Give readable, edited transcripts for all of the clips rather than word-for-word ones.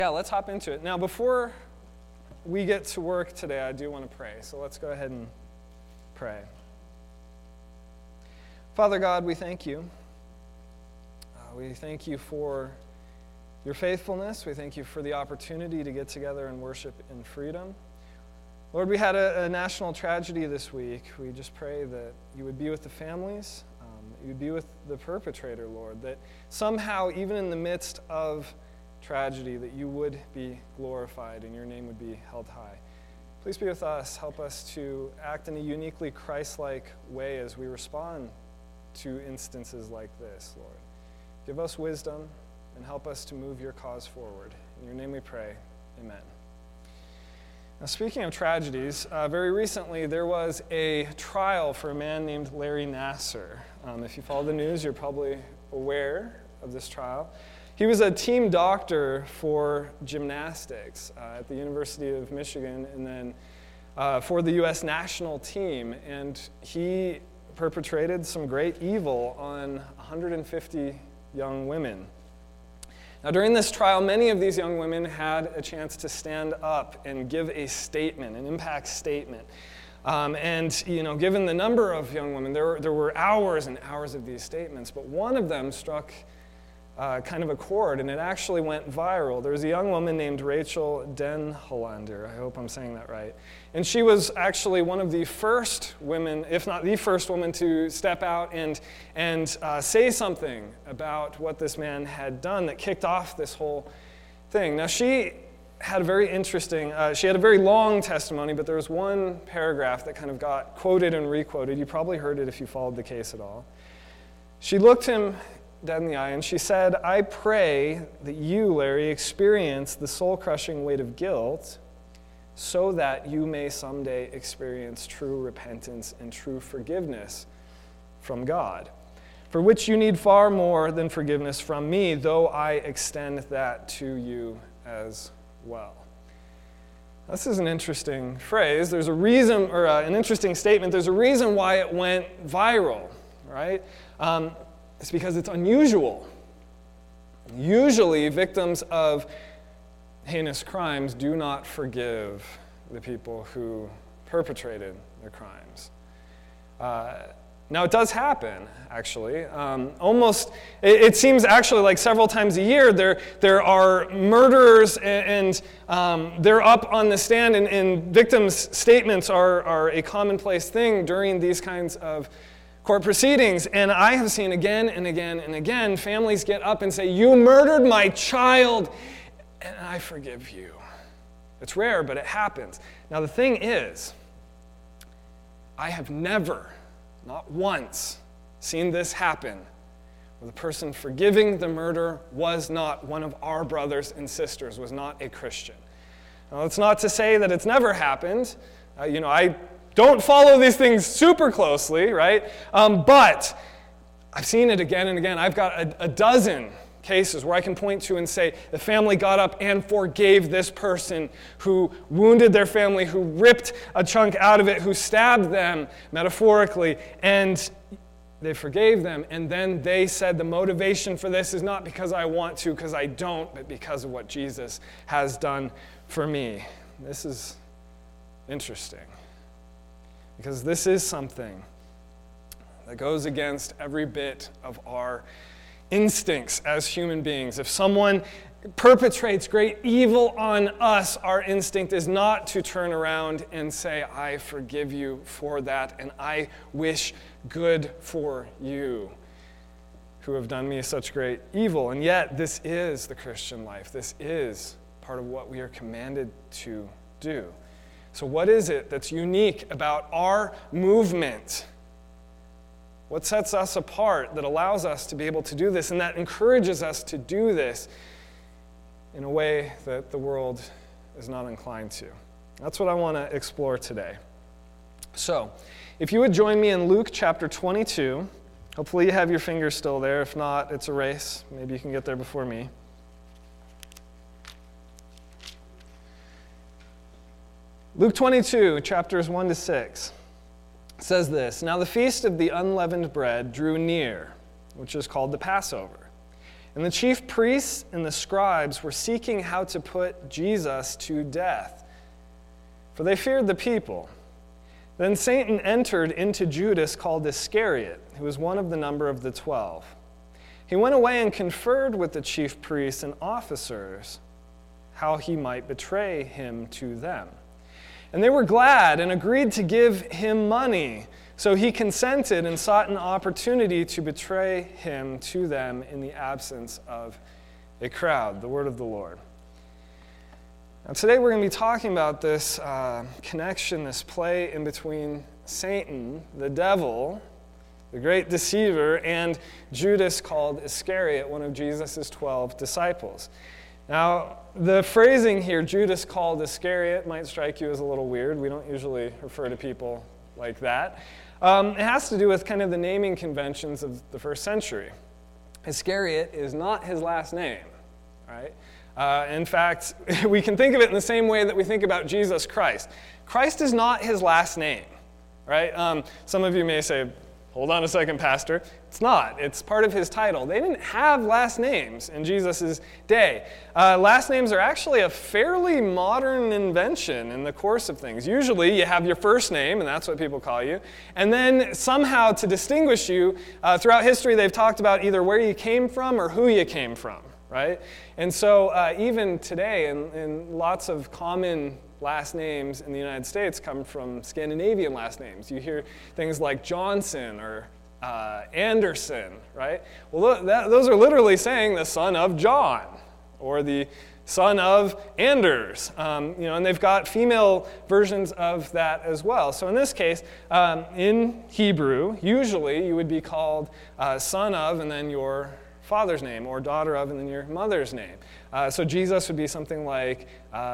Yeah, let's hop into it. Now, before we get to work today, I do want to pray. So let's go ahead and pray. Father God, we thank you. We thank you for your faithfulness. We thank you for the opportunity to get together and worship in freedom. Lord, we had a national tragedy this week. We just pray that you would be with the families, that you would be with the perpetrator, Lord, that somehow, even in the midst of tragedy, that you would be glorified and your name would be held high. Please be with us. Help us to act in a uniquely Christ-like way as we respond to instances like this, Lord. Give us wisdom and help us to move your cause forward. In your name we pray. Amen. Now, speaking of tragedies, very recently there was a trial for a man named Larry Nassar. If you follow the news, you're probably aware of this trial. He was a team doctor for gymnastics at the University of Michigan and then for the U.S. national team. And he perpetrated some great evil on 150 young women. Now, during this trial, many of these young women had a chance to stand up and give a statement, an impact statement. Given the number of young women, there were hours and hours of these statements, but one of them struck kind of a chord, and it actually went viral. There was a young woman named Rachel Denhollander. I hope I'm saying that right. And she was actually one of the first women, if not the first woman, to step out and say something about what this man had done that kicked off this whole thing. Now, she had a very interesting, she had a very long testimony, but there was one paragraph that kind of got quoted and requoted. You probably heard it if you followed the case at all. She looked him dead in the eye, and she said, "I pray that you, Larry, experience the soul-crushing weight of guilt so that you may someday experience true repentance and true forgiveness from God, for which you need far more than forgiveness from me, though I extend that to you as well." This is an interesting phrase. There's a reason, or an interesting statement. There's a reason why it went viral, right? It's because it's unusual. Usually, victims of heinous crimes do not forgive the people who perpetrated the crimes. Now, it does happen, actually. It seems actually like several times a year there are murderers and they're up on the stand, and victims' statements are a commonplace thing during these kinds of court proceedings. And I have seen again and again and again families get up and say, "You murdered my child, and I forgive you." It's rare, but it happens. Now, the thing is, I have never, not once, seen this happen where the person forgiving the murder was not one of our brothers and sisters, was not a Christian. Now, that's not to say that it's never happened. I don't follow these things super closely, right? But I've seen it again and again. I've got a dozen cases where I can point to and say the family got up and forgave this person who wounded their family, who ripped a chunk out of it, who stabbed them, metaphorically, and they forgave them. And then they said the motivation for this is not because I want to, because I don't, but because of what Jesus has done for me. This is interesting, because this is something that goes against every bit of our instincts as human beings. If someone perpetrates great evil on us, our instinct is not to turn around and say, "I forgive you for that, and I wish good for you who have done me such great evil." And yet, this is the Christian life. This is part of what we are commanded to do. So what is it that's unique about our movement? What sets us apart that allows us to be able to do this and that encourages us to do this in a way that the world is not inclined to? That's what I want to explore today. So, if you would join me in Luke chapter 22. Hopefully you have your fingers still there. If not, it's a race. Maybe you can get there before me. Luke 22, chapters 1 to 6. Says this: "Now the feast of the unleavened bread drew near, which is called the Passover. And the chief priests and the scribes were seeking how to put Jesus to death, for they feared the people. Then Satan entered into Judas called Iscariot, who was one of the number of the 12. He went away and conferred with the chief priests and officers how he might betray him to them. And they were glad and agreed to give him money. So he consented and sought an opportunity to betray him to them in the absence of a crowd. The word of the Lord. Now today we're going to be talking about this connection, this play in between Satan, the devil, the great deceiver, and Judas called Iscariot, one of Jesus' 12 disciples. Now, the phrasing here, Judas called Iscariot, might strike you as a little weird. We don't usually refer to people like that. It has to do with kind of the naming conventions of the first century. Iscariot is not his last name, right? In fact, we can think of it in the same way that we think about Jesus Christ. Christ is not his last name, right? Some of you may say, hold on a second, Pastor. It's not. It's part of his title. They didn't have last names in Jesus' day. Last names are actually a fairly modern invention in the course of things. Usually you have your first name, and that's what people call you. And then somehow to distinguish you, throughout history they've talked about either where you came from or who you came from, right? And so even today, in lots of common last names in the United States come from Scandinavian last names. You hear things like Johnson or Anderson, right? Well, those are literally saying the son of John or the son of Anders, and they've got female versions of that as well. So in this case, in Hebrew, usually you would be called son of and then your father's name, or daughter of and then your mother's name. So Jesus would be something like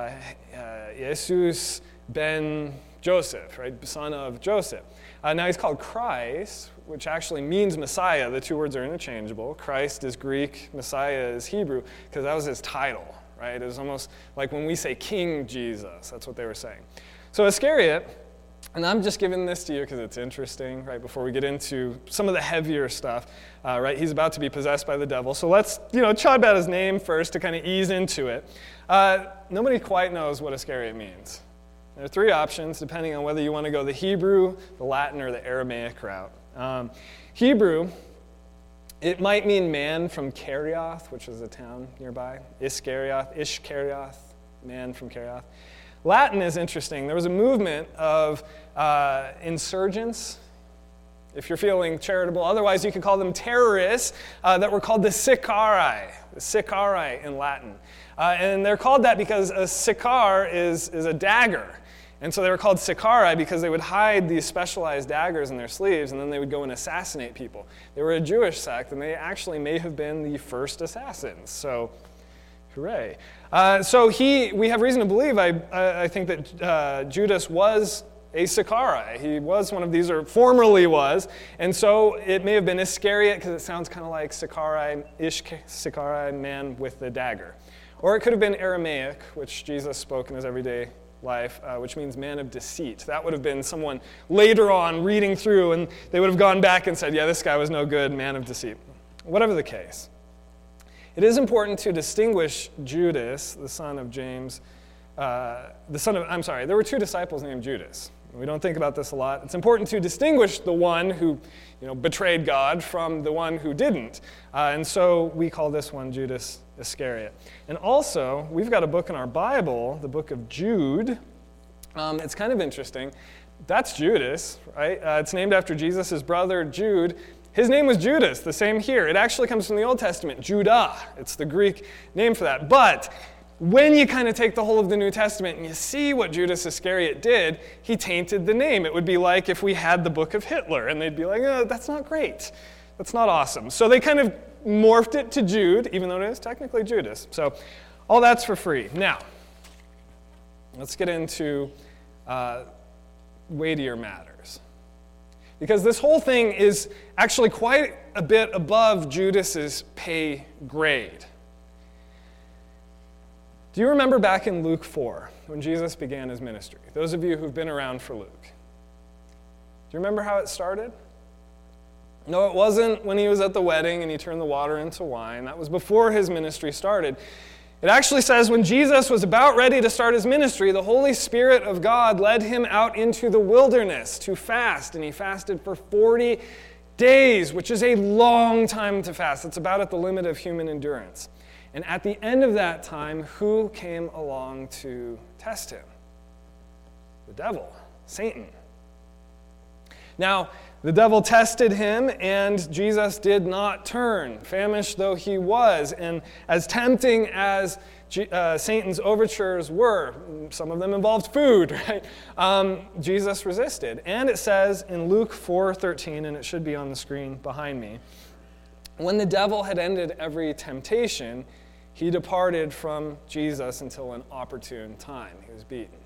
Jesus ben Joseph, right? Son of Joseph. Now he's called Christ, which actually means Messiah. The two words are interchangeable. Christ is Greek, Messiah is Hebrew, because that was his title, right? It was almost like when we say King Jesus, that's what they were saying. So Iscariot, and I'm just giving this to you because it's interesting, right, before we get into some of the heavier stuff, right? He's about to be possessed by the devil. So let's, chat about his name first to kind of ease into it. Nobody quite knows what Iscariot means. There are three options, depending on whether you want to go the Hebrew, the Latin, or the Aramaic route. Hebrew, it might mean man from Kerioth, which is a town nearby. Ishkarioth, man from Kerioth. Latin is interesting. There was a movement of insurgents, if you're feeling charitable. Otherwise, you could call them terrorists that were called the Sicarii in Latin. And they're called that because a sicar is a dagger. And so they were called Sicarii because they would hide these specialized daggers in their sleeves, and then they would go and assassinate people. They were a Jewish sect, and they actually may have been the first assassins. So, hooray. We have reason to believe, I think that Judas was a Sicarii. He was one of these, or formerly was, and so it may have been Iscariot because it sounds kind of like Sicarii, man with the dagger. Or it could have been Aramaic, which Jesus spoke in his everyday life, which means man of deceit. That would have been someone later on reading through, and they would have gone back and said, yeah, this guy was no good, man of deceit. Whatever the case. It is important to distinguish Judas, the son of James, there were two disciples named Judas. We don't think about this a lot. It's important to distinguish the one who betrayed God from the one who didn't. And so we call this one Judas Iscariot. And also, we've got a book in our Bible, the book of Jude. It's kind of interesting. That's Judas, right? It's named after Jesus' brother, Jude. His name was Judas, the same here. It actually comes from the Old Testament, Judah. It's the Greek name for that. But when you kind of take the whole of the New Testament and you see what Judas Iscariot did, he tainted the name. It would be like if we had the book of Hitler, and they'd be like, oh, that's not great. That's not awesome. So they kind of morphed it to Jude, even though it is technically Judas. So all that's for free. Now, let's get into weightier matters. Because this whole thing is actually quite a bit above Judas's pay grade. Do you remember back in Luke 4, when Jesus began his ministry? Those of you who've been around for Luke. Do you remember how it started? No, it wasn't when he was at the wedding and he turned the water into wine. That was before his ministry started. It actually says when Jesus was about ready to start his ministry, the Holy Spirit of God led him out into the wilderness to fast, and he fasted for 40 days, which is a long time to fast. It's about at the limit of human endurance. And at the end of that time, who came along to test him? The devil, Satan. Now, the devil tested him, and Jesus did not turn, famished though he was. And as tempting as Satan's overtures were, some of them involved food, right? Jesus resisted. And it says in Luke 4:13, and it should be on the screen behind me, when the devil had ended every temptation, he departed from Jesus until an opportune time. He was beaten.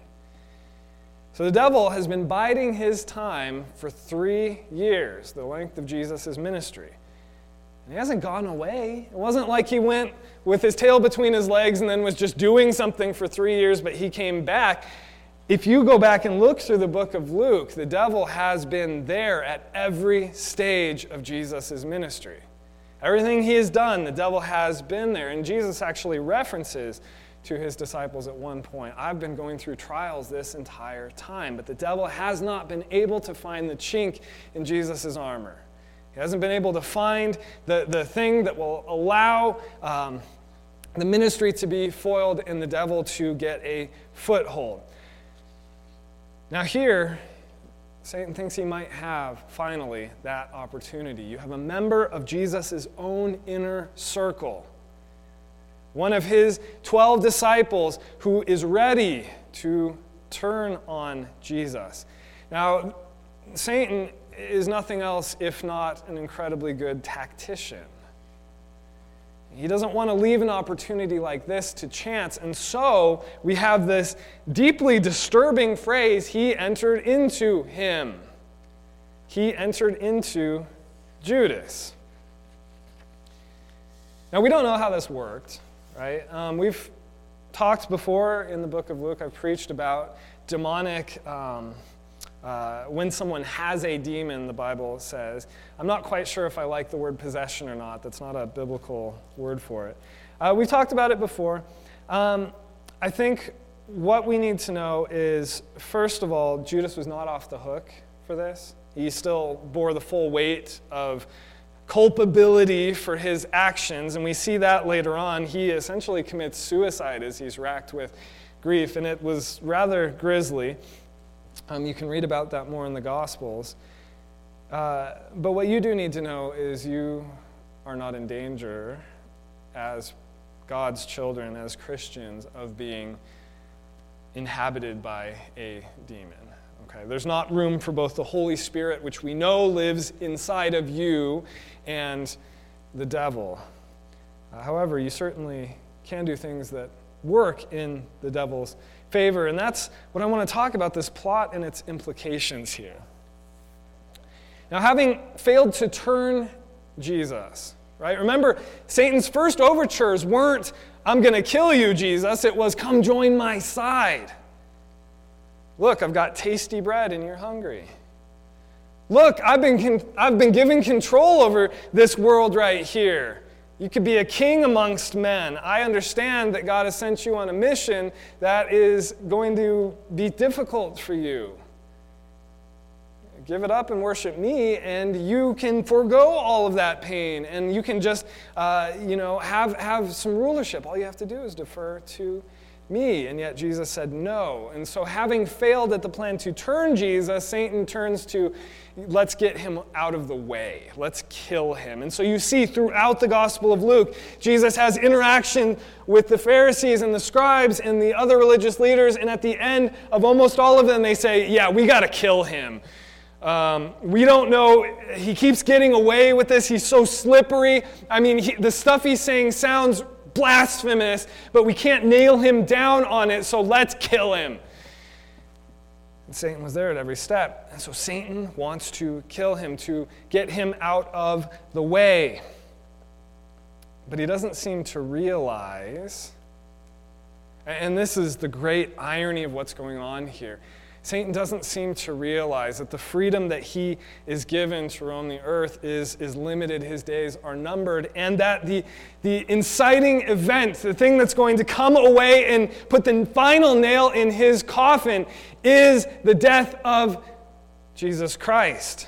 So the devil has been biding his time for 3 years, the length of Jesus' ministry. And he hasn't gone away. It wasn't like he went with his tail between his legs and then was just doing something for 3 years, but he came back. If you go back and look through the book of Luke, the devil has been there at every stage of Jesus' ministry. Everything he has done, the devil has been there. And Jesus actually references to his disciples at one point, I've been going through trials this entire time, but the devil has not been able to find the chink in Jesus' armor. He hasn't been able to find the thing that will allow the ministry to be foiled and the devil to get a foothold. Now here, Satan thinks he might have, finally, that opportunity. You have a member of Jesus' own inner circle, one of his 12 disciples who is ready to turn on Jesus. Now, Satan is nothing else if not an incredibly good tactician. He doesn't want to leave an opportunity like this to chance, and so we have this deeply disturbing phrase, he entered into him. He entered into Judas. Now, we don't know how this worked. Right? We've talked before in the book of Luke, I've preached about demonic, when someone has a demon, the Bible says. I'm not quite sure if I like the word possession or not. That's not a biblical word for it. We've talked about it before. I think what we need to know is, first of all, Judas was not off the hook for this. He still bore the full weight of culpability for his actions, and we see that later on. He essentially commits suicide as he's racked with grief, and it was rather grisly. You can read about that more in the Gospels. But what you do need to know is you are not in danger as God's children, as Christians, of being inhabited by a demon. Okay, there's not room for both the Holy Spirit, which we know lives inside of you, and the devil. However, you certainly can do things that work in the devil's favor, and that's what I want to talk about, this plot and its implications here. Now, having failed to turn Jesus, right? Remember, Satan's first overtures weren't, I'm going to kill you, Jesus. It was, come join my side. Look, I've got tasty bread and you're hungry. Look, I've been given control over this world right here. You could be a king amongst men. I understand that God has sent you on a mission that is going to be difficult for you. Give it up and worship me, and you can forego all of that pain, and you can just, have some rulership. All you have to do is defer to me. And yet Jesus said no. And so having failed at the plan to turn Jesus, Satan turns to, let's get him out of the way. Let's kill him. And so you see throughout the Gospel of Luke, Jesus has interaction with the Pharisees and the scribes and the other religious leaders, and at the end of almost all of them, they say, yeah, we got to kill him. We don't know. He keeps getting away with this. He's so slippery. I mean, the stuff he's saying sounds blasphemous, but we can't nail him down on it, so let's kill him. And Satan was there at every step. And so Satan wants to kill him, to get him out of the way. But he doesn't seem to realize, and this is the great irony of what's going on here, Satan doesn't seem to realize that the freedom that he is given to roam the earth is limited, his days are numbered, and that the inciting event, the thing that's going to come away and put the final nail in his coffin, is the death of Jesus Christ.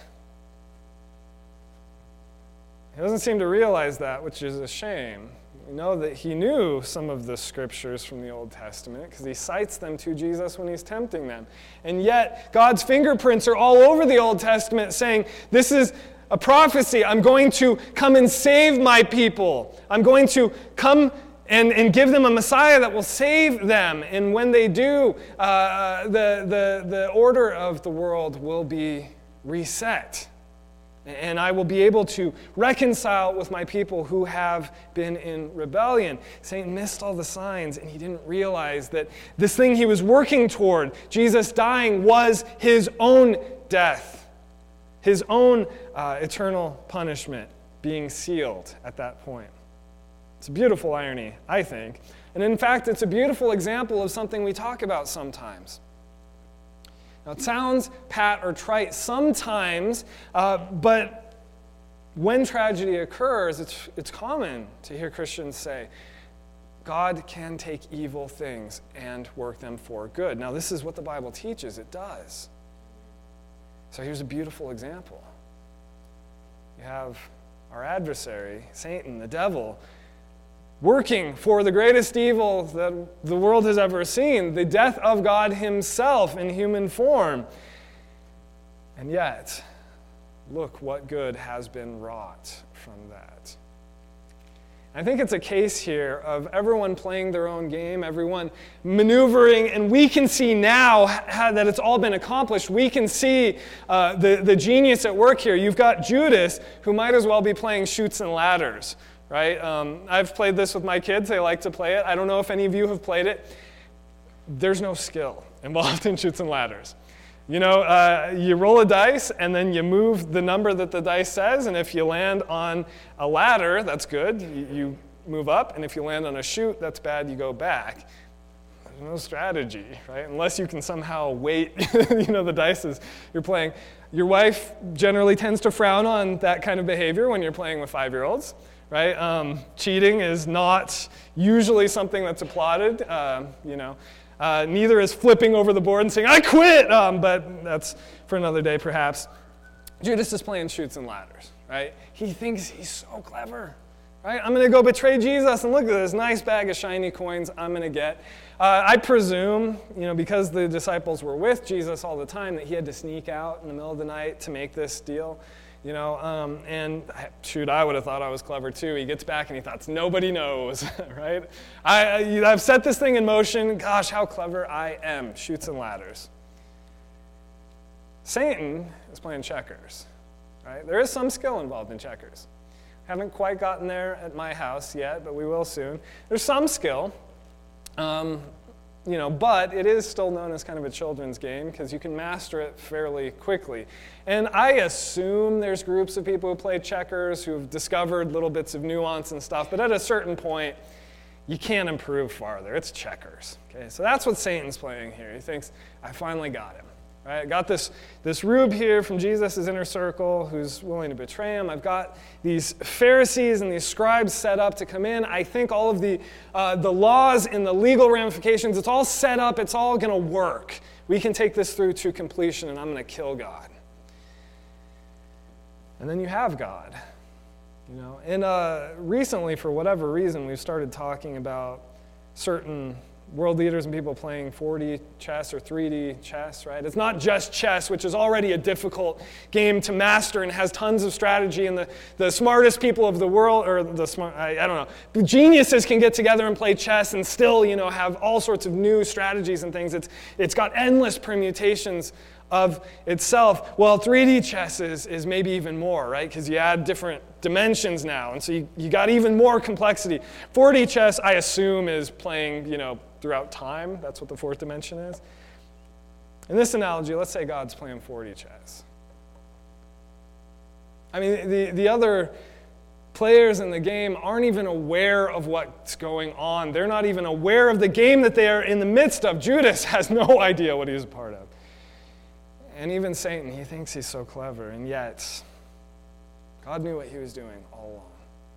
He doesn't seem to realize that, which is a shame. We know that he knew some of the scriptures from the Old Testament because he cites them to Jesus when he's tempting them. And yet, God's fingerprints are all over the Old Testament saying, this is a prophecy. I'm going to come and save my people. I'm going to come and give them a Messiah that will save them. And when they do, the order of the world will be reset. And I will be able to reconcile with my people who have been in rebellion. Satan missed all the signs, and he didn't realize that this thing he was working toward, Jesus dying, was his own death, his own eternal punishment being sealed at that point. It's a beautiful irony, I think. And in fact, it's a beautiful example of something we talk about sometimes. Now, it sounds pat or trite sometimes, but when tragedy occurs, it's common to hear Christians say, God can take evil things and work them for good. Now, this is what the Bible teaches. It does. So here's a beautiful example. You have our adversary, Satan, the devil, working for the greatest evil that the world has ever seen, the death of God himself in human form. And yet, look what good has been wrought from that. I think it's a case here of everyone playing their own game, everyone maneuvering, and we can see now that it's all been accomplished. We can see the genius at work here. You've got Judas, who might as well be playing Chutes and Ladders. Right? I've played this with my kids. They like to play it. I don't know if any of you have played it. There's no skill involved in Chutes and Ladders. You know, you roll a dice, and then you move the number that the dice says, and if you land on a ladder, that's good. You move up, and if you land on a chute, that's bad. You go back. There's no strategy, right? Unless you can somehow weight, the dice as you're playing. Your wife generally tends to frown on that kind of behavior when you're playing with 5-year-olds. Right? Cheating is not usually something that's applauded. Neither is flipping over the board and saying, I quit! But that's for another day, perhaps. Judas is playing Chutes and Ladders, right? He thinks he's so clever, right? I'm going to go betray Jesus, and look at this nice bag of shiny coins I'm going to get. I presume, because the disciples were with Jesus all the time, that he had to sneak out in the middle of the night to make this deal. I would have thought I was clever too. He gets back and he thought, nobody knows, right? I've set this thing in motion. Gosh, how clever I am. Chutes and Ladders. Satan is playing checkers, right? There is some skill involved in checkers. Haven't quite gotten there at my house yet, but we will soon. There's some skill. But it is still known as kind of a children's game because you can master it fairly quickly. And I assume there's groups of people who play checkers who've discovered little bits of nuance and stuff, but at a certain point, you can't improve farther. It's checkers. Okay, so that's what Satan's playing here. He thinks, I finally got him. Right? I got this rube here from Jesus' inner circle who's willing to betray him. I've got these Pharisees and these scribes set up to come in. I think all of the laws and the legal ramifications, it's all set up. It's all going to work. We can take this through to completion, and I'm going to kill God. And then you have God. And recently, for whatever reason, we've started talking about certain world leaders and people playing 4D chess or 3D chess, right? It's not just chess, which is already a difficult game to master and has tons of strategy, and the smartest people of the world, or the geniuses can get together and play chess and still, have all sorts of new strategies and things. It's got endless permutations of itself. Well, 3D chess is maybe even more, right? Because you add different dimensions now, and so you got even more complexity. 4D chess, I assume, is playing, throughout time. That's what the fourth dimension is. In this analogy, let's say God's playing 4D chess. I mean, the other players in the game aren't even aware of what's going on. They're not even aware of the game that they are in the midst of. Judas has no idea what he's a part of. And even Satan, he thinks he's so clever, and yet God knew what he was doing all along.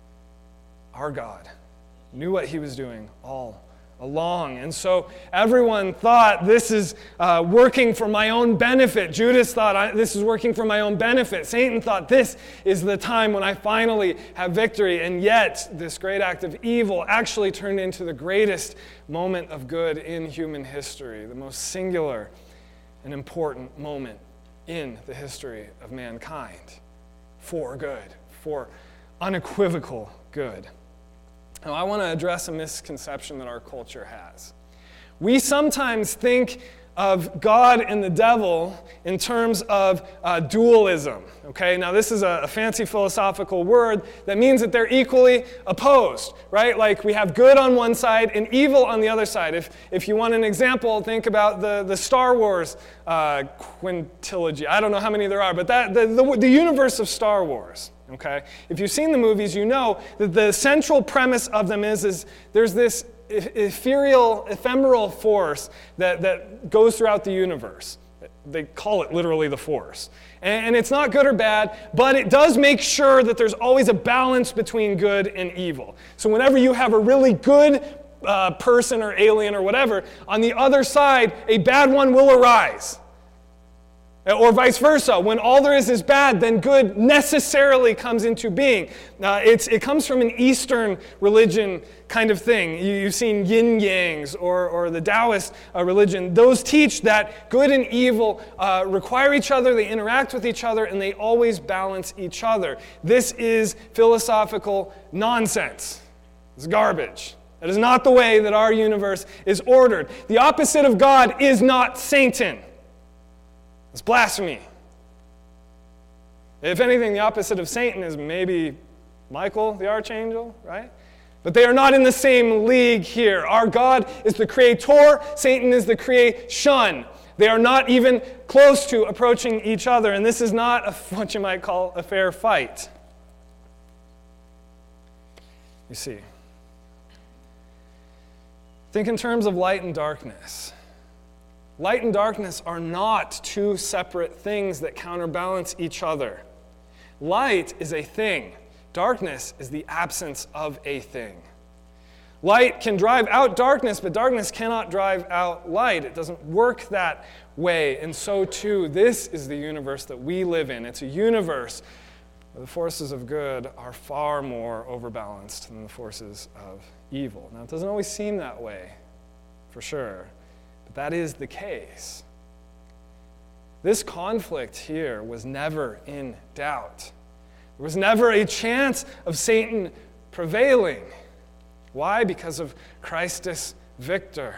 Our God knew what he was doing all along. And so everyone thought this is working for my own benefit. Judas thought this is working for my own benefit. Satan thought this is the time when I finally have victory. And yet this great act of evil actually turned into the greatest moment of good in human history, the most singular and important moment in the history of mankind. For good, for unequivocal good. Now, I want to address a misconception that our culture has. We sometimes think of God and the devil in terms of dualism. Okay, now this is a fancy philosophical word that means that they're equally opposed, right? Like we have good on one side and evil on the other side. If you want an example, think about the Star Wars quintilogy. I don't know how many there are, but the universe of Star Wars. Okay, if you've seen the movies, you know that the central premise of them is there's this ephemeral force that goes throughout the universe. They call it literally the Force. And it's not good or bad, but it does make sure that there's always a balance between good and evil. So whenever you have a really good person or alien or whatever, on the other side, a bad one will arise. Or vice versa. When all there is bad, then good necessarily comes into being. It comes from an Eastern religion kind of thing. You've seen yin-yangs or the Taoist religion. Those teach that good and evil require each other, they interact with each other, and they always balance each other. This is philosophical nonsense. It's garbage. That is not the way that our universe is ordered. The opposite of God is not Satan. It's blasphemy. If anything, the opposite of Satan is maybe Michael, the archangel, right? But they are not in the same league here. Our God is the creator, Satan is the creation. They are not even close to approaching each other, and this is not what you might call a fair fight. You see, think in terms of light and darkness. Light and darkness are not two separate things that counterbalance each other. Light is a thing. Darkness is the absence of a thing. Light can drive out darkness, but darkness cannot drive out light. It doesn't work that way. And so too, this is the universe that we live in. It's a universe where the forces of good are far more overbalanced than the forces of evil. Now, it doesn't always seem that way, for sure. But that is the case. This conflict here was never in doubt. There was never a chance of Satan prevailing. Why? Because of Christus Victor.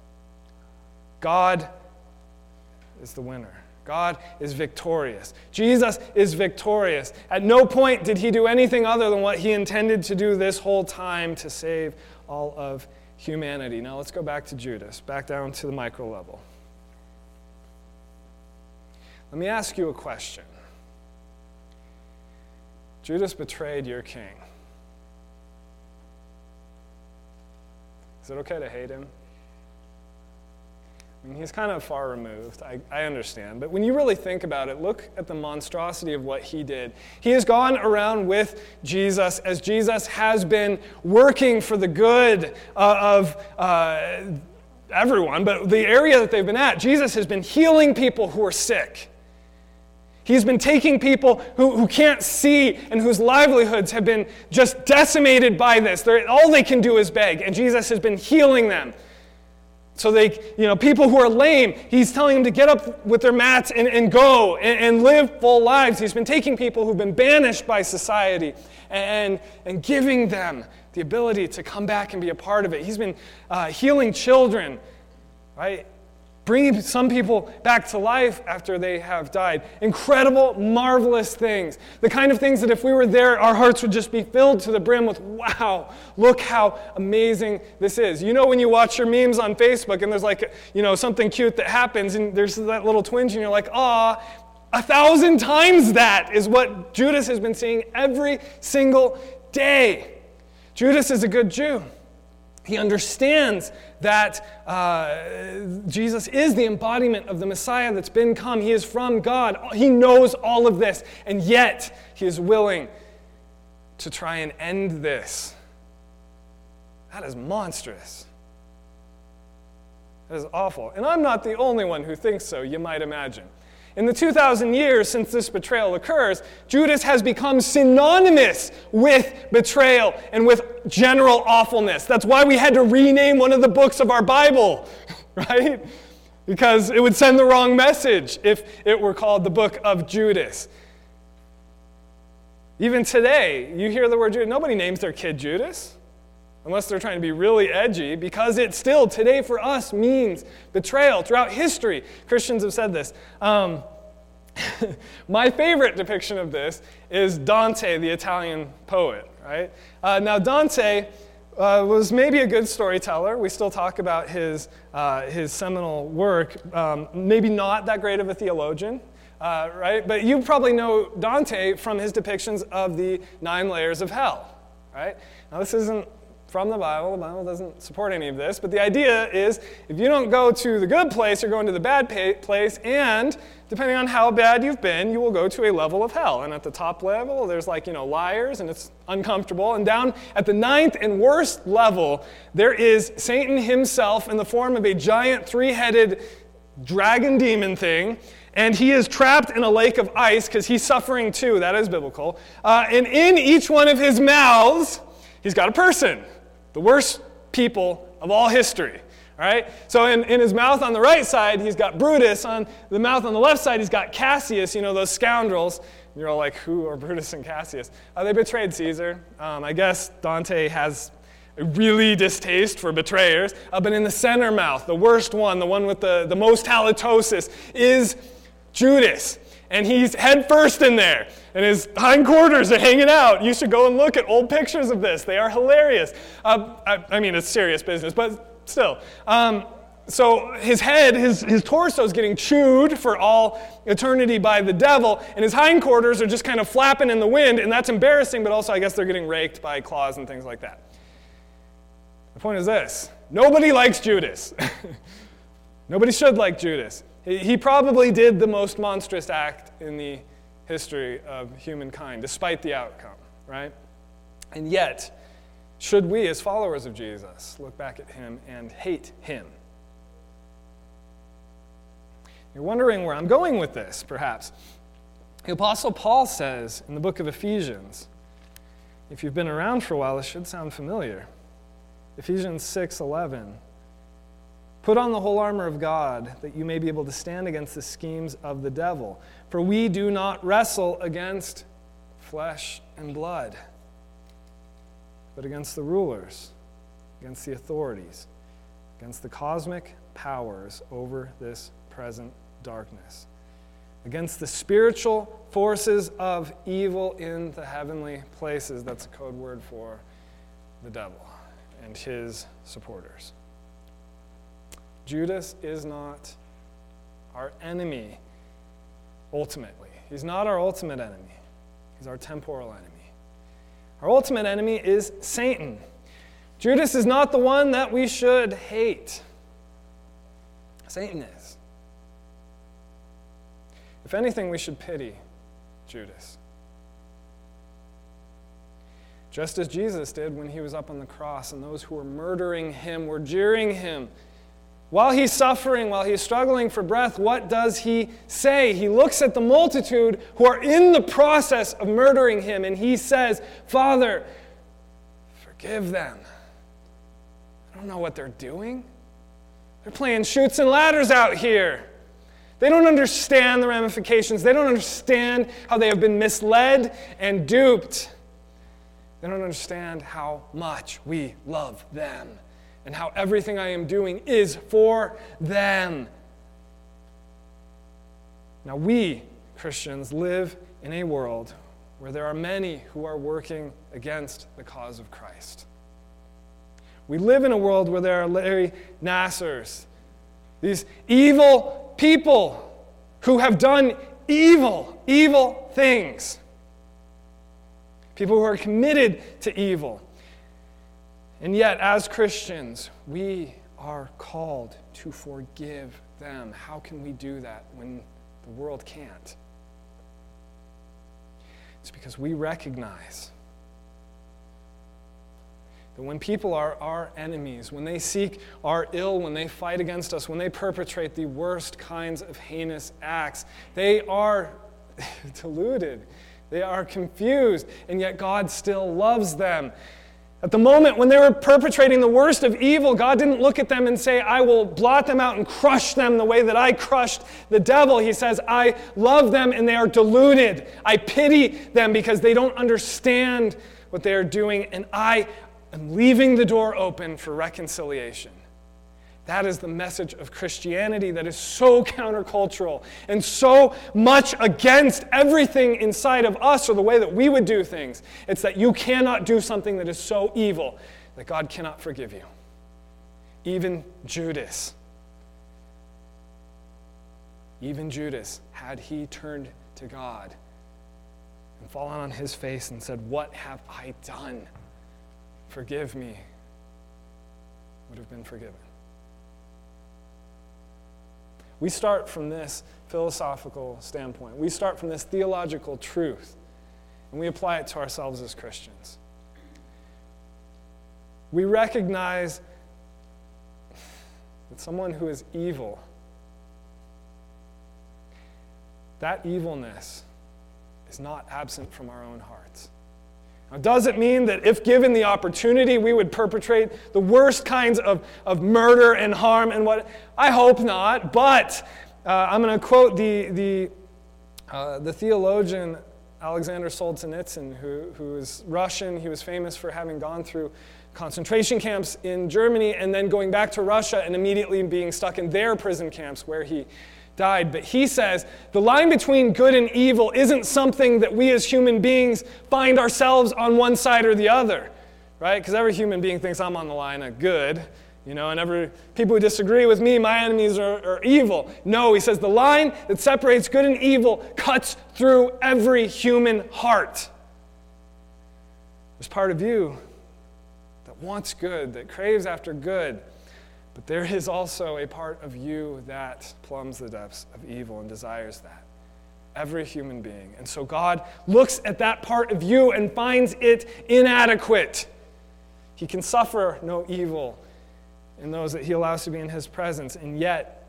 God is the winner. God is victorious. Jesus is victorious. At no point did he do anything other than what he intended to do this whole time to save all of humanity. Now let's go back to Judas, back down to the micro level. Let me ask you a question. Judas betrayed your king. Is it okay to hate him? I mean, he's kind of far removed, I understand. But when you really think about it, look at the monstrosity of what he did. He has gone around with Jesus as Jesus has been working for the good of everyone. But the area that they've been at, Jesus has been healing people who are sick. He's been taking people who can't see and whose livelihoods have been just decimated by this. All they can do is beg, and Jesus has been healing them. So people who are lame, he's telling them to get up with their mats and go and live full lives. He's been taking people who've been banished by society and giving them the ability to come back and be a part of it. He's been healing children, right? Bringing some people back to life after they have died. Incredible, marvelous things. The kind of things that if we were there, our hearts would just be filled to the brim with, wow, look how amazing this is. You know when you watch your memes on Facebook and there's something cute that happens and there's that little twinge and you're like, 1,000 times that is what Judas has been seeing every single day. Judas is a good Jew. He understands that Jesus is the embodiment of the Messiah that's been come. He is from God. He knows all of this, and yet he is willing to try and end this. That is monstrous. That is awful. And I'm not the only one who thinks so, you might imagine. In the 2,000 years since this betrayal occurs, Judas has become synonymous with betrayal and with general awfulness. That's why we had to rename one of the books of our Bible, right? Because it would send the wrong message if it were called the book of Judas. Even today, you hear the word Judas, nobody names their kid Judas, unless they're trying to be really edgy, because it still, today for us, means betrayal. Throughout history, Christians have said this. My favorite depiction of this is Dante, the Italian poet, right? Now, Dante was maybe a good storyteller. We still talk about his seminal work. Maybe not that great of a theologian, right? But you probably know Dante from his depictions of the 9 layers of hell, right? Now, this isn't from the Bible. The Bible doesn't support any of this. But the idea is, if you don't go to the good place, you're going to the bad place, and depending on how bad you've been, you will go to a level of hell. And at the top level, there's liars, and it's uncomfortable. And down at the 9th and worst level, there is Satan himself in the form of a giant 3-headed dragon demon thing. And he is trapped in a lake of ice because he's suffering too. That is biblical. And in each one of his mouths, he's got a person. The worst people of all history, all right? So in his mouth on the right side, he's got Brutus. On the mouth on the left side, he's got Cassius, those scoundrels. And you're all like, who are Brutus and Cassius? They betrayed Caesar. I guess Dante has a really distaste for betrayers. But in the center mouth, the worst one, the one with the most halitosis, is Judas. And he's head first in there. And his hindquarters are hanging out. You should go and look at old pictures of this. They are hilarious. I mean, it's serious business, but still. So his head, his torso is getting chewed for all eternity by the devil, and his hindquarters are just kind of flapping in the wind, and that's embarrassing, but also I guess they're getting raked by claws and things like that. The point is this. Nobody likes Judas. Nobody should like Judas. He probably did the most monstrous act in the history of humankind, despite the outcome, right? And yet, should we, as followers of Jesus, look back at him and hate him? You're wondering where I'm going with this, perhaps. The Apostle Paul says in the book of Ephesians, if you've been around for a while, it should sound familiar. Ephesians 6:11. Put on the whole armor of God, that you may be able to stand against the schemes of the devil. For we do not wrestle against flesh and blood, but against the rulers, against the authorities, against the cosmic powers over this present darkness, against the spiritual forces of evil in the heavenly places. That's a code word for the devil and his supporters. Judas is not our enemy, ultimately. He's not our ultimate enemy. He's our temporal enemy. Our ultimate enemy is Satan. Judas is not the one that we should hate. Satan is. If anything, we should pity Judas. Just as Jesus did when he was up on the cross and those who were murdering him were jeering him. While he's suffering, while he's struggling for breath, what does he say? He looks at the multitude who are in the process of murdering him, and he says, Father, forgive them. I don't know what they're doing. They're playing chutes and ladders out here. They don't understand the ramifications. They don't understand how they have been misled and duped. They don't understand how much we love them. And how everything I am doing is for them. Now we, Christians, live in a world where there are many who are working against the cause of Christ. We live in a world where there are Larry Nassers, these evil people who have done evil things. People who are committed to evil. And yet, as Christians, we are called to forgive them. How can we do that when the world can't? It's because we recognize that when people are our enemies, when they seek our ill, when they fight against us, when they perpetrate the worst kinds of heinous acts, they are deluded. They are confused, and yet God still loves them. At the moment when they were perpetrating the worst of evil, God didn't look at them and say, I will blot them out and crush them the way that I crushed the devil. He says, I love them and they are deluded. I pity them because they don't understand what they are doing, and I am leaving the door open for reconciliation. That is the message of Christianity that is so countercultural and so much against everything inside of us or the way that we would do things. It's that you cannot do something that is so evil that God cannot forgive you. Even Judas, had he turned to God and fallen on his face and said, what have I done? Forgive me, would have been forgiven. We start from this philosophical standpoint. We start from this theological truth, and we apply it to ourselves as Christians. We recognize that someone who is evil, that evilness is not absent from our own hearts. Now, does it mean that if given the opportunity, we would perpetrate the worst kinds of murder and harm and what? I hope not, but I'm going to quote the theologian Alexander Solzhenitsyn, who is Russian. He was famous for having gone through concentration camps in Germany and then going back to Russia and immediately being stuck in their prison camps where he died. But he says the line between good and evil isn't something that we as human beings find ourselves on one side or the other, right? Because every human being thinks I'm on the line of good, and every people who disagree with me, my enemies are evil. No, he says the line that separates good and evil cuts through every human heart. There's part of you that wants good, that craves after good. But there is also a part of you that plumbs the depths of evil and desires that. Every human being. And so God looks at that part of you and finds it inadequate. He can suffer no evil in those that he allows to be in his presence. And yet,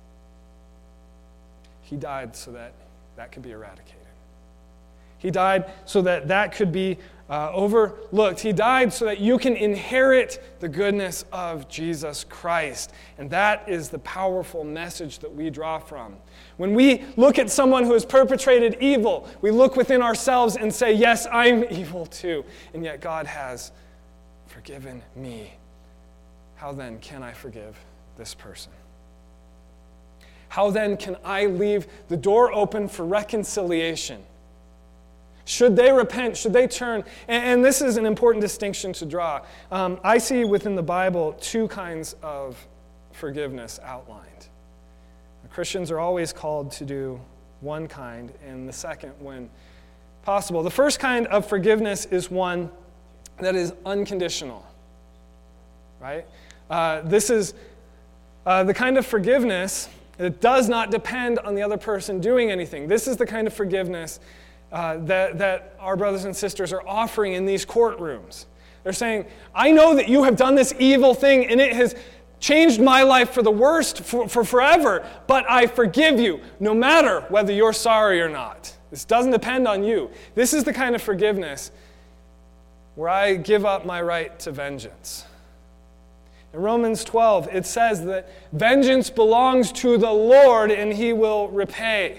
he died so that that could be eradicated. He died so that that could be overlooked. He died so that you can inherit the goodness of Jesus Christ. And that is the powerful message that we draw from. When we look at someone who has perpetrated evil, we look within ourselves and say, yes, I'm evil too. And yet God has forgiven me. How then can I forgive this person? How then can I leave the door open for reconciliation? Should they repent? Should they turn? And this is an important distinction to draw. I see within the Bible two kinds of forgiveness outlined. Christians are always called to do one kind, and the second when possible. The first kind of forgiveness is one that is unconditional, right? This is the kind of forgiveness that does not depend on the other person doing anything. This is the kind of forgiveness that our brothers and sisters are offering in these courtrooms. They're saying, I know that you have done this evil thing and it has changed my life for the worst for forever, but I forgive you no matter whether you're sorry or not. This doesn't depend on you. This is the kind of forgiveness where I give up my right to vengeance. In Romans 12, it says that vengeance belongs to the Lord and he will repay.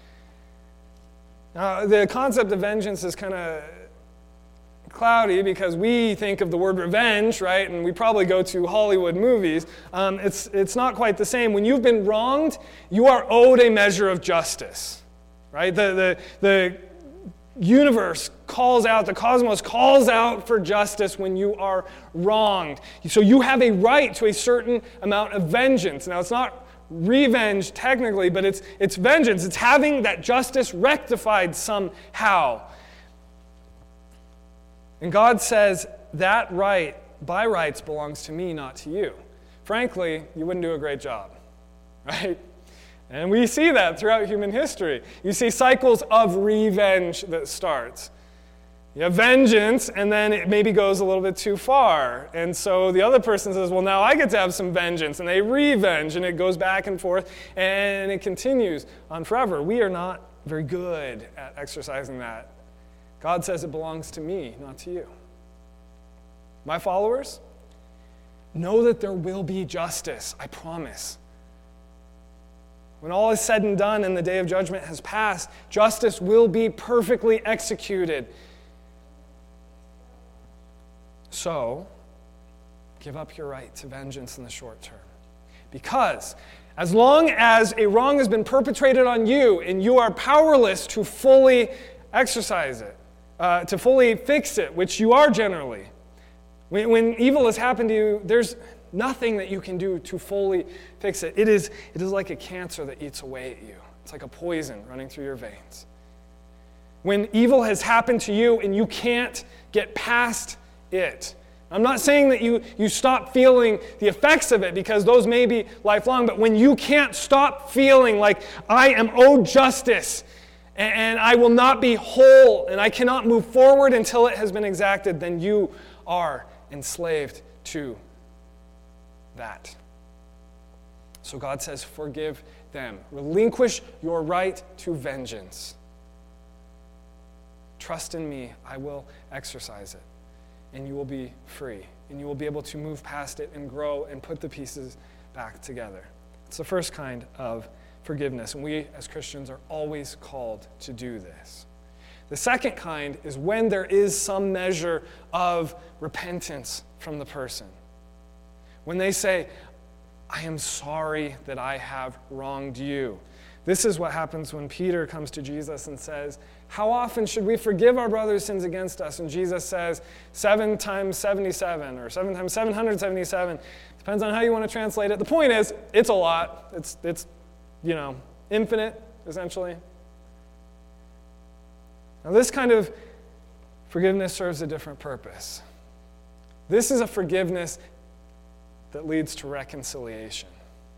Now, the concept of vengeance is kind of cloudy because we think of the word revenge, right? And we probably go to Hollywood movies. It's not quite the same. When you've been wronged, you are owed a measure of justice, right? The universe calls out, the cosmos calls out for justice when you are wronged. So you have a right to a certain amount of vengeance. Now, it's not revenge technically, but it's vengeance. It's having that justice rectified somehow. And God says that right by rights belongs to me, not to you. Frankly, you wouldn't do a great job, right? And we see that throughout human history. You see cycles of revenge that starts. You have vengeance, and then it maybe goes a little bit too far. And so the other person says, well, now I get to have some vengeance. And they revenge, and it goes back and forth, and it continues on forever. We are not very good at exercising that. God says it belongs to me, not to you. My followers, know that there will be justice, I promise. When all is said and done and the day of judgment has passed, justice will be perfectly executed. So, give up your right to vengeance in the short term. Because as long as a wrong has been perpetrated on you and you are powerless to fully exercise it, to fully fix it, which you are generally, when evil has happened to you, there's nothing that you can do to fully fix it. It is like a cancer that eats away at you. It's like a poison running through your veins. When evil has happened to you and you can't get past it. I'm not saying that you stop feeling the effects of it, because those may be lifelong, but when you can't stop feeling like I am owed justice and I will not be whole and I cannot move forward until it has been exacted, then you are enslaved to that. So God says, forgive them. Relinquish your right to vengeance. Trust in me, I will exercise it. And you will be free. And you will be able to move past it and grow and put the pieces back together. It's the first kind of forgiveness. And we as Christians are always called to do this. The second kind is when there is some measure of repentance from the person. When they say, I am sorry that I have wronged you. This is what happens when Peter comes to Jesus and says, how often should we forgive our brother's sins against us? And Jesus says, 7 times 77, or 7 times 777. Depends on how you want to translate it. The point is, it's a lot. It's infinite, essentially. Now, this kind of forgiveness serves a different purpose. This is a forgiveness that leads to reconciliation.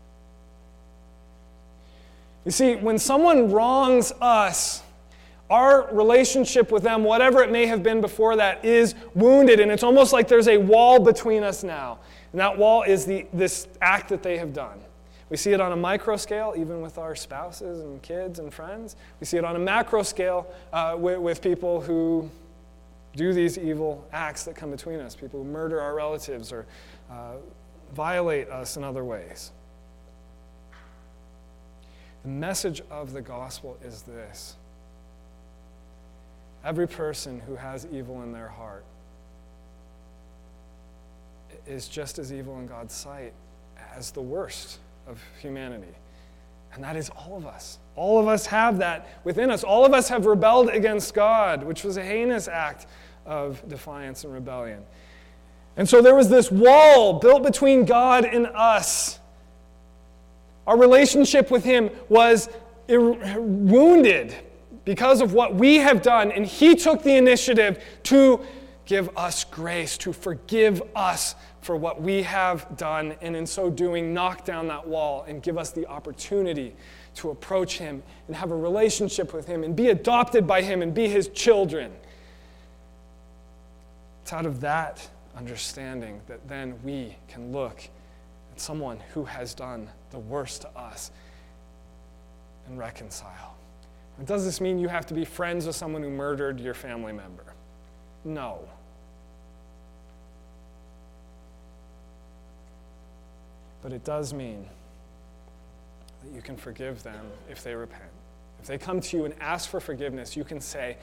You see, when someone wrongs us, our relationship with them, whatever it may have been before that, is wounded, and it's almost like there's a wall between us now. And that wall is this act that they have done. We see it on a micro scale, even with our spouses and kids and friends. We see it on a macro scale with people who do these evil acts that come between us, people who murder our relatives or violate us in other ways. The message of the gospel is this. Every person who has evil in their heart is just as evil in God's sight as the worst of humanity. And that is all of us. All of us have that within us. All of us have rebelled against God, which was a heinous act of defiance and rebellion. And so there was this wall built between God and us. Our relationship with Him was wounded because of what we have done, and He took the initiative to give us grace, to forgive us for what we have done, and in so doing, knock down that wall and give us the opportunity to approach Him and have a relationship with Him and be adopted by Him and be His children. It's out of that understanding that then we can look at someone who has done the worst to us and reconcile. Does this mean you have to be friends with someone who murdered your family member? No. But it does mean that you can forgive them if they repent. If they come to you and ask for forgiveness, you can say,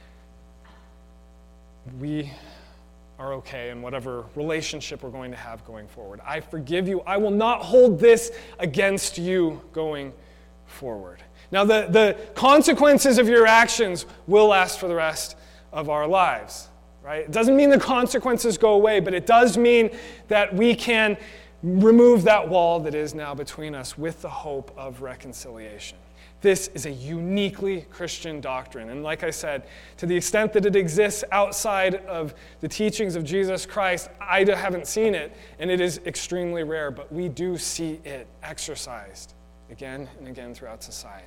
we are okay in whatever relationship we're going to have going forward. I forgive you. I will not hold this against you going forward. Now, the consequences of your actions will last for the rest of our lives, right? It doesn't mean the consequences go away, but it does mean that we can remove that wall that is now between us with the hope of reconciliation. This is a uniquely Christian doctrine. And like I said, to the extent that it exists outside of the teachings of Jesus Christ, I haven't seen it, and it is extremely rare, but we do see it exercised again and again throughout society.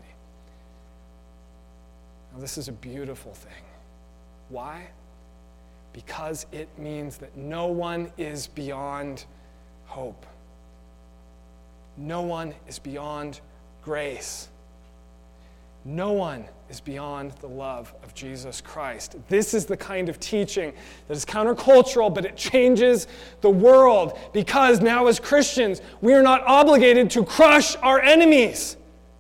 Now, this is a beautiful thing. Why? Because it means that no one is beyond hope. No one is beyond grace. No one is beyond the love of Jesus Christ. This is the kind of teaching that is countercultural, but it changes the world, because now as Christians, we are not obligated to crush our enemies.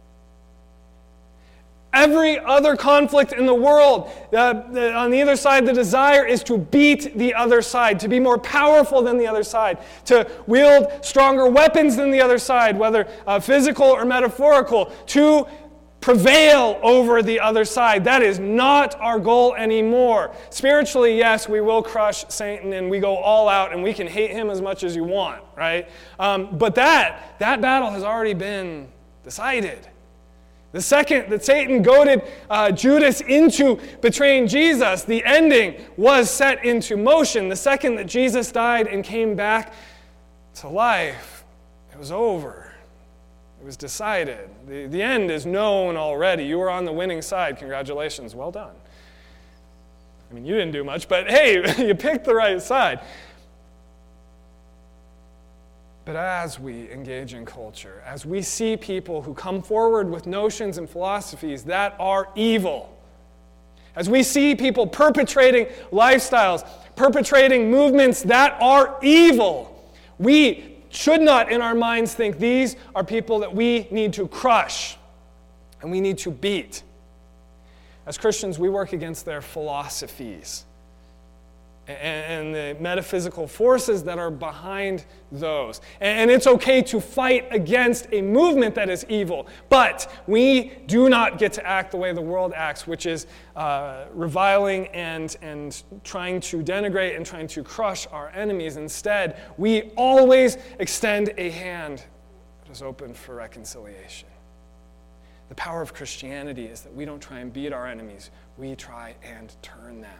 Every other conflict in the world, on the other side, the desire is to beat the other side, to be more powerful than the other side, to wield stronger weapons than the other side, whether physical or metaphorical, to prevail over the other side. That is not our goal anymore. Spiritually, yes, we will crush Satan and we go all out and we can hate him as much as you want, right? But that battle has already been decided. The second that Satan goaded Judas into betraying Jesus, the ending was set into motion. The second that Jesus died and came back to life, it was over. It was decided. The end is known already. You were on the winning side. Congratulations. Well done. I mean, you didn't do much, but hey, you picked the right side. But as we engage in culture, as we see people who come forward with notions and philosophies that are evil, as we see people perpetrating lifestyles, perpetrating movements that are evil, we should not in our minds think these are people that we need to crush and we need to beat. As Christians, we work against their philosophies and the metaphysical forces that are behind those. And it's okay to fight against a movement that is evil, but we do not get to act the way the world acts, which is reviling and trying to denigrate and trying to crush our enemies. Instead, we always extend a hand that is open for reconciliation. The power of Christianity is that we don't try and beat our enemies, we try and turn them.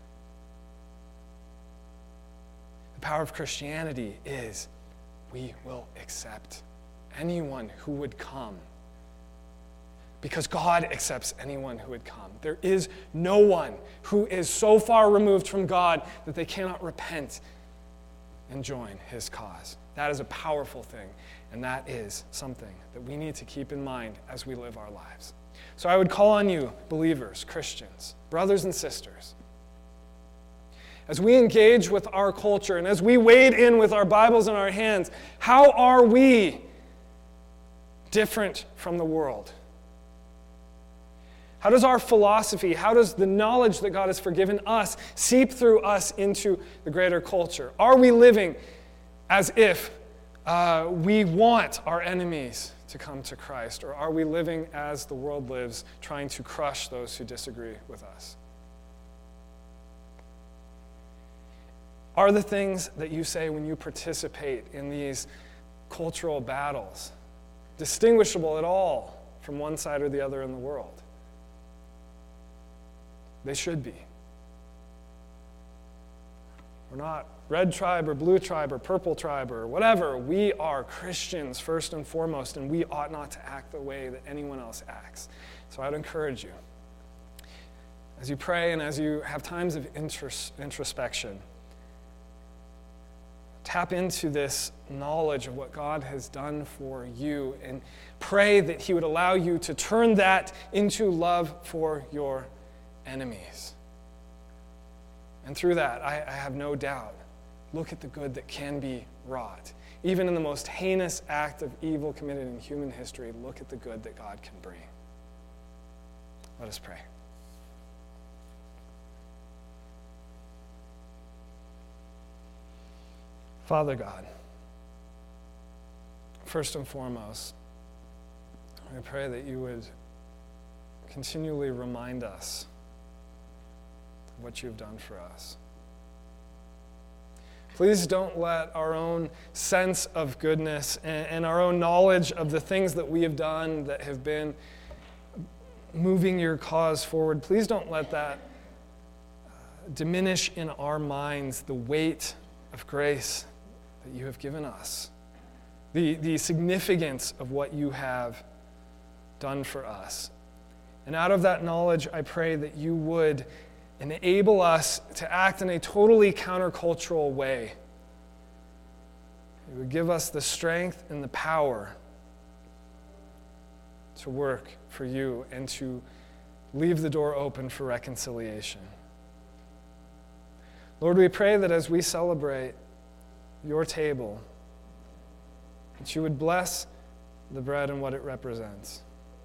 The power of Christianity is we will accept anyone who would come, because God accepts anyone who would come. There is no one who is so far removed from God that they cannot repent and join his cause. That is a powerful thing, and that is something that we need to keep in mind as we live our lives. So I would call on you, believers, Christians, brothers and sisters, as we engage with our culture and as we wade in with our Bibles in our hands, how are we different from the world? How does our philosophy, how does the knowledge that God has forgiven us seep through us into the greater culture? Are we living as if we want our enemies to come to Christ, or are we living as the world lives, trying to crush those who disagree with us? Are the things that you say when you participate in these cultural battles distinguishable at all from one side or the other in the world? They should be. We're not red tribe or blue tribe or purple tribe or whatever. We are Christians first and foremost, and we ought not to act the way that anyone else acts. So I'd encourage you, as you pray and as you have times of introspection, tap into this knowledge of what God has done for you and pray that he would allow you to turn that into love for your enemies. And through that, I have no doubt, look at the good that can be wrought. Even in the most heinous act of evil committed in human history, look at the good that God can bring. Let us pray. Father God, first and foremost, I pray that you would continually remind us of what you've done for us. Please don't let our own sense of goodness and our own knowledge of the things that we have done that have been moving your cause forward. Please don't let that diminish in our minds the weight of grace that you have given us, the significance of what you have done for us. And out of that knowledge, I pray that you would enable us to act in a totally countercultural way. You would give us the strength and the power to work for you and to leave the door open for reconciliation. Lord, we pray that as we celebrate your table, that you would bless the bread and what it represents.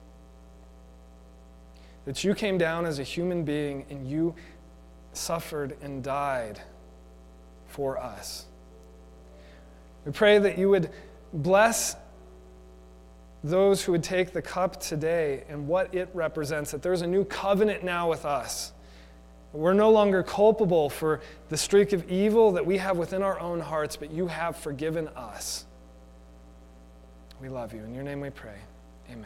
That you came down as a human being and you suffered and died for us. We pray that you would bless those who would take the cup today and what it represents, that there's a new covenant now with us. We're no longer culpable for the streak of evil that we have within our own hearts, but you have forgiven us. We love you. In your name we pray. Amen.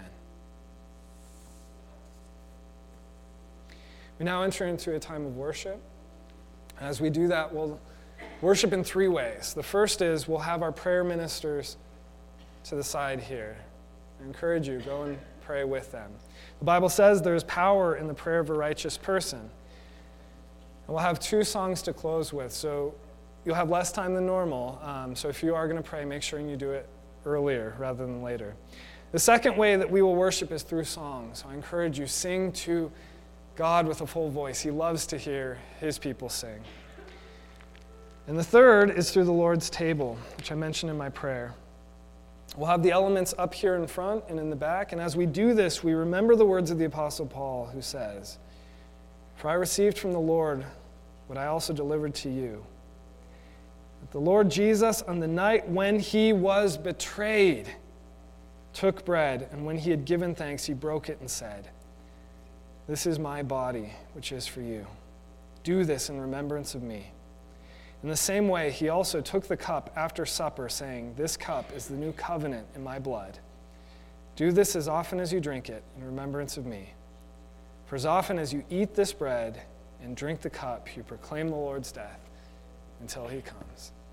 We now enter into a time of worship. As we do that, we'll worship in three ways. The first is we'll have our prayer ministers to the side here. I encourage you, go and pray with them. The Bible says there's power in the prayer of a righteous person. And we'll have two songs to close with, so you'll have less time than normal. So if you are going to pray, make sure you do it earlier rather than later. The second way that we will worship is through songs. So I encourage you, sing to God with a full voice. He loves to hear his people sing. And the third is through the Lord's table, which I mentioned in my prayer. We'll have the elements up here in front and in the back, and as we do this, we remember the words of the Apostle Paul, who says, "For I received from the Lord what I also delivered to you, that the Lord Jesus, on the night when he was betrayed, took bread, and when he had given thanks, he broke it and said, 'This is my body, which is for you. Do this in remembrance of me.' In the same way, he also took the cup after supper, saying, 'This cup is the new covenant in my blood. Do this as often as you drink it in remembrance of me. For as often as you eat this bread and drink the cup, you proclaim the Lord's death until he comes.'"